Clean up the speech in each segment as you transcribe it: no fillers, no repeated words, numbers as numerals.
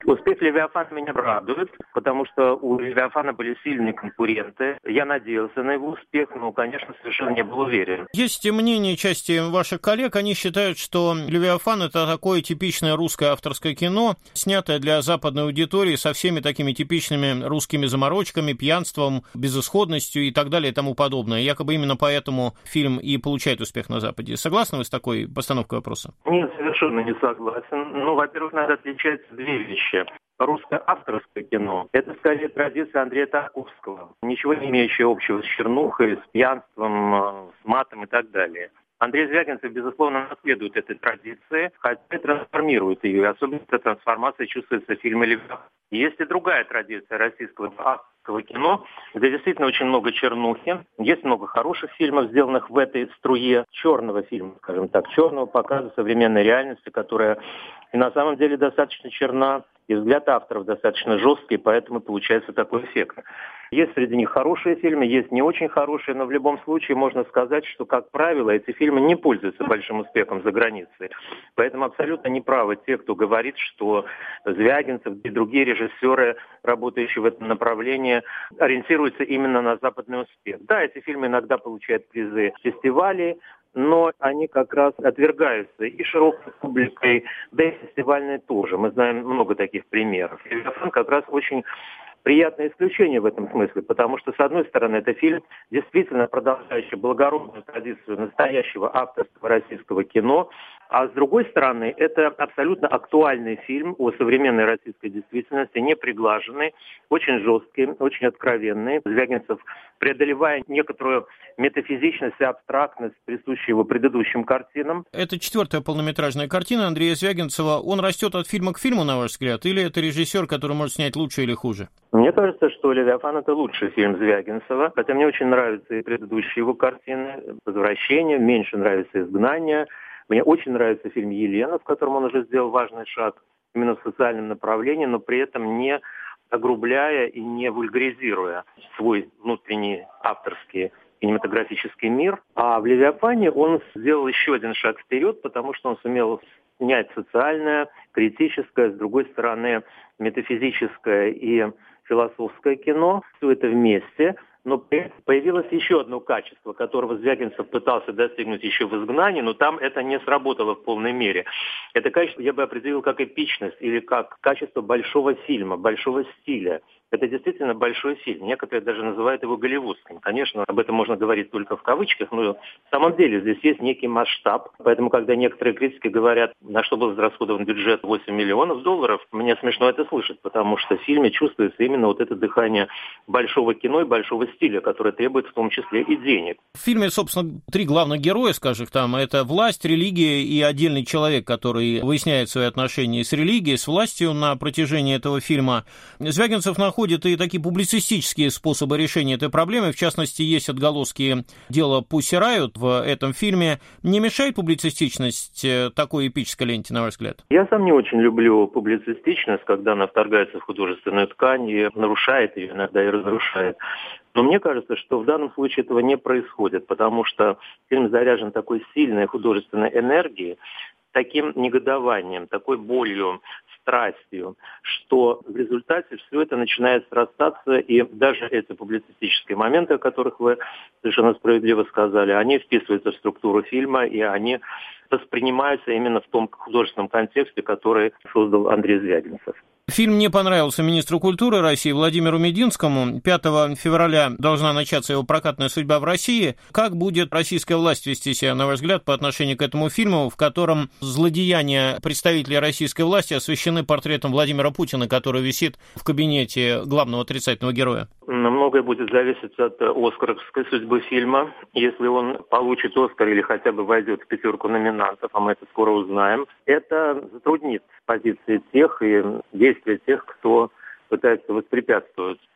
Успех «Левиафана» меня радует, потому что у «Левиафана» были сильные конкуренты. Я надеялся на его успех, но, конечно, совершенно не был уверен. Есть мнение части ваших коллег, они считают, что «Левиафан» — это такое типичное русское авторское кино, снятое для западной аудитории со всеми такими типичными русскими заморочками, пьянством, безысходностью и так далее и тому подобное. Якобы именно поэтому фильм и получает успех на Западе. Согласны вы с такой постановкой вопроса? Нет, совершенно не согласен. Ну, во-первых, надо отличать две вещи. Русское авторское кино — это скорее традиция Андрея Тарковского, ничего не имеющая общего с чернухой, с пьянством, с матом и так далее. Андрей Звягинцев, безусловно, наследует этой традиции, хотя и трансформирует ее. И особенно эта трансформация чувствуется в фильме «Левиафан». Есть и другая традиция российского авторского кино, где действительно очень много чернухи. Есть много хороших фильмов, сделанных в этой струе черного фильма, скажем так, черного показа современной реальности, которая и на самом деле достаточно черна, и взгляд авторов достаточно жесткий, поэтому получается такой эффект. Есть среди них хорошие фильмы, есть не очень хорошие, но в любом случае можно сказать, что, как правило, эти фильмы не пользуются большим успехом за границей. Поэтому абсолютно неправы те, кто говорит, что Звягинцев и другие режиссеры, работающие в этом направлении, ориентируются именно на западный успех. Да, эти фильмы иногда получают призы фестивалей, но они как раз отвергаются и широкой публикой, да и фестивальной тоже. Мы знаем много таких примеров. «Левиафан» как раз очень приятное исключение в этом смысле, потому что, с одной стороны, это фильм, действительно продолжающий благородную традицию настоящего авторского российского кино, а с другой стороны, это абсолютно актуальный фильм о современной российской действительности, не приглаженный, очень жесткий, очень откровенный. Звягинцев, преодолевая некоторую метафизичность и абстрактность, присущую его предыдущим картинам. Это 4-я полнометражная картина Андрея Звягинцева. Он растет от фильма к фильму, на ваш взгляд, или это режиссер, который может снять лучше или хуже? Мне кажется, что «Левиафан» — это лучший фильм Звягинцева, хотя мне очень нравятся и предыдущие его картины «Возвращение», меньше нравится «Изгнание». Мне очень нравится фильм «Елена», в котором он уже сделал важный шаг именно в социальном направлении, но при этом не огрубляя и не вульгаризируя свой внутренний авторский кинематографический мир. А в «Левиафане» он сделал еще один шаг вперед, потому что он сумел снять социальное, критическое, с другой стороны, метафизическое и философское кино. Все это вместе. Но появилось еще одно качество, которого Звягинцев пытался достигнуть еще в «Изгнании», но там это не сработало в полной мере. Это качество я бы определил как эпичность или как качество большого фильма, большого стиля. Это действительно большой фильм. Некоторые даже называют его голливудским. Конечно, об этом можно говорить только в кавычках, но в самом деле здесь есть некий масштаб. Поэтому, когда некоторые критики говорят, на что был израсходован бюджет $8 миллионов, мне смешно это слышать, потому что в фильме чувствуется именно вот это дыхание большого кино и большого стиля, которое требует в том числе и денег. В фильме, собственно, 3 главных героя, скажем, там, это власть, религия и отдельный человек, который выясняет свои отношения с религией, с властью на протяжении этого фильма. Звягинцев находит и такие публицистические способы решения этой проблемы. В частности, есть отголоски дела Pussy Riot в этом фильме. Не мешает публицистичность такой эпической ленте, на ваш взгляд? Я сам не очень люблю публицистичность, когда она вторгается в художественную ткань и нарушает ее, иногда и разрушает. Но мне кажется, что в данном случае этого не происходит, потому что фильм заряжен такой сильной художественной энергией, таким негодованием, такой болью, страстью, что в результате все это начинает срастаться, и даже эти публицистические моменты, о которых вы совершенно справедливо сказали, они вписываются в структуру фильма, и они воспринимаются именно в том художественном контексте, который создал Андрей Звягинцев. Фильм не понравился министру культуры России Владимиру Мединскому. 5 февраля должна начаться его прокатная судьба в России. Как будет российская власть вести себя, на ваш взгляд, по отношению к этому фильму, в котором злодеяния представителей российской власти освещены портретом Владимира Путина, который висит в кабинете главного отрицательного героя? Многое будет зависеть от оскаровской судьбы фильма. Если он получит Оскар или хотя бы войдет в 5 номинантов, а мы это скоро узнаем, это затруднит позиции тех и действия тех, кто пытается воспрепятствовать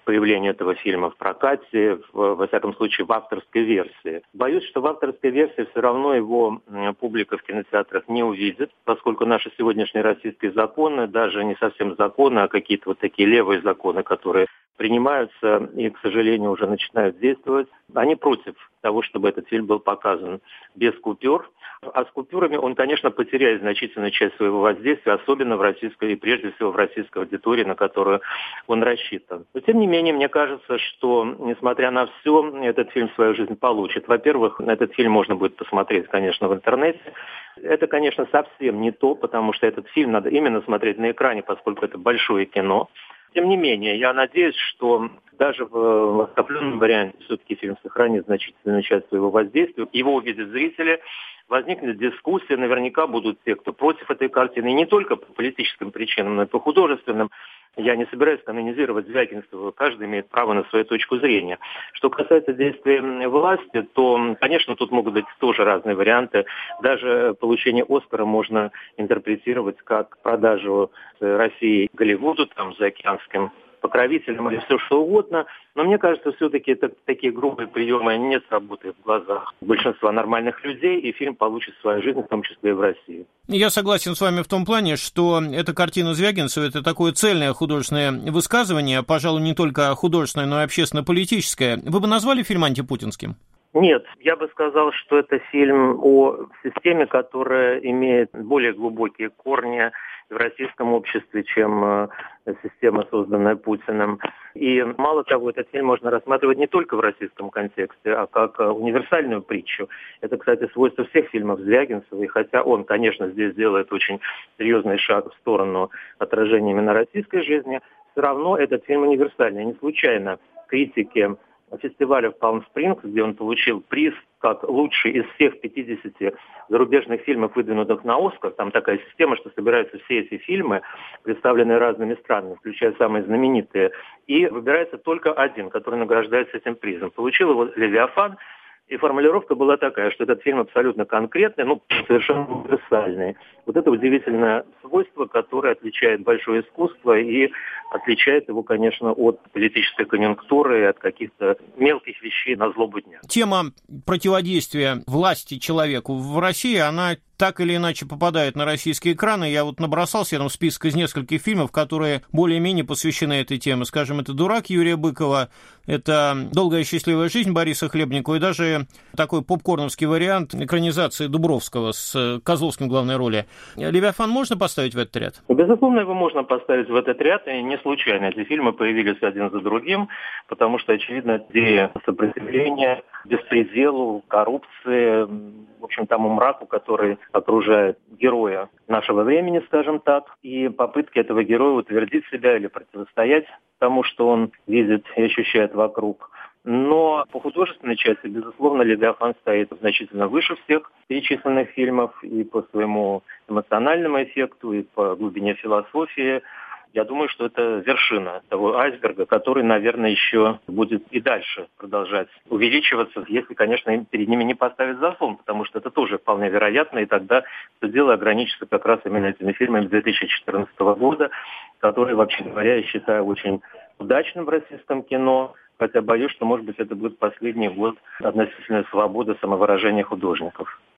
появлению этого фильма в прокате, во всяком случае в авторской версии. Боюсь, что в авторской версии все равно его публика в кинотеатрах не увидит, поскольку наши сегодняшние российские законы, даже не совсем законы, а какие-то вот такие левые законы, которые принимаются и, к сожалению, уже начинают действовать, они против того, чтобы этот фильм был показан без купюр. А с купюрами он, конечно, потеряет значительную часть своего воздействия, особенно в российской и прежде всего в российской аудитории, на которую он рассчитан. Но, тем не менее, мне кажется, что, несмотря на все, этот фильм свою жизнь получит. Во-первых, этот фильм можно будет посмотреть, конечно, в интернете. Это, конечно, совсем не то, потому что этот фильм надо именно смотреть на экране, поскольку это большое кино. Тем не менее, я надеюсь, что даже в оскопленном варианте все-таки фильм сохранит значительную часть своего воздействия. Его увидят зрители, возникнет дискуссия, наверняка будут те, кто против этой картины, и не только по политическим причинам, но и по художественным. Я не собираюсь канонизировать Звягинцева, каждый имеет право на свою точку зрения. Что касается действий власти, то, конечно, тут могут быть тоже разные варианты. Даже получение «Оскара» можно интерпретировать как продажу России Голливуду, там, заокеанским покровителям или все что угодно. Но мне кажется, все-таки такие грубые приемы они не сработают в глазах большинства нормальных людей, и фильм получит свою жизнь, в том числе и в России. Я согласен с вами в том плане, что эта картина Звягинцева – это такое цельное художественное высказывание, пожалуй, не только художественное, но и общественно-политическое. Вы бы назвали фильм антипутинским? Нет, я бы сказал, что это фильм о системе, которая имеет более глубокие корни в российском обществе, чем система, созданная Путиным. И мало того, этот фильм можно рассматривать не только в российском контексте, а как универсальную притчу. Это, кстати, свойство всех фильмов Звягинцева, и хотя он, конечно, здесь делает очень серьезный шаг в сторону отражения именно российской жизни, все равно этот фильм универсальный. Не случайно критики фестиваля в Палм-Спрингс, где он получил приз как лучший из всех 50 зарубежных фильмов, выдвинутых на «Оскар». Там такая система, что собираются все эти фильмы, представленные разными странами, включая самые знаменитые, и выбирается только один, который награждается этим призом. Получил его «Левиафан», и формулировка была такая, что этот фильм абсолютно конкретный, совершенно универсальный. Вот это удивительное свойство, которое отличает большое искусство и отличает его, конечно, от политической конъюнктуры и от каких-то мелких вещей на злобу дня. Тема противодействия власти человеку в России, она так или иначе попадает на российские экраны. Я вот набросал себе там список из нескольких фильмов, которые более-менее посвящены этой теме. Скажем, это «Дурак» Юрия Быкова, это «Долгая счастливая жизнь» Бориса Хлебникова и даже такой попкорновский вариант экранизации Дубровского с Козловским в главной роли. «Левиафан» можно поставить в этот ряд? Безусловно, его можно поставить в этот ряд, и не случайно эти фильмы появились один за другим, потому что, очевидно, идея сопротивления беспределу, коррупции, в общем, тому мраку, который окружает героя нашего времени, скажем так, и попытки этого героя утвердить себя или противостоять тому, что он видит и ощущает вокруг. Но по художественной части, безусловно, «Левиафан» стоит значительно выше всех перечисленных фильмов и по своему эмоциональному эффекту, и по глубине философии. Я думаю, что это вершина того айсберга, который, наверное, еще будет и дальше продолжать увеличиваться, если, конечно, перед ними не поставить заслон, потому что это тоже вполне вероятно, и тогда все дело ограничится как раз именно этими фильмами 2014 года, которые, вообще говоря, я считаю очень удачным в российском кино, хотя боюсь, что, может быть, это будет последний год относительной свободы самовыражения художников.